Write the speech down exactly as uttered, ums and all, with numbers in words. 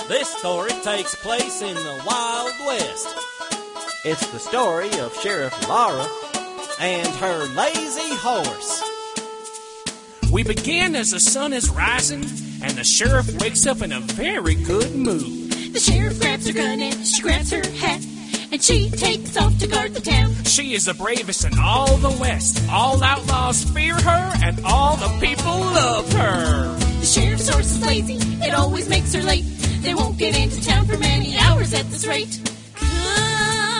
This story takes place in the Wild West. It's the story of Sheriff Laura and her lazy horse. We begin as the sun is rising, and the sheriff wakes up in a very good mood. The sheriff grabs her gun and she grabs her hat, and she takes off to guard the town. She is the bravest in all the West. All outlaws fear her, and all the people love her. The sheriff's horse is lazy, it always makes her late. They won't get into town for many hours at this rate. Come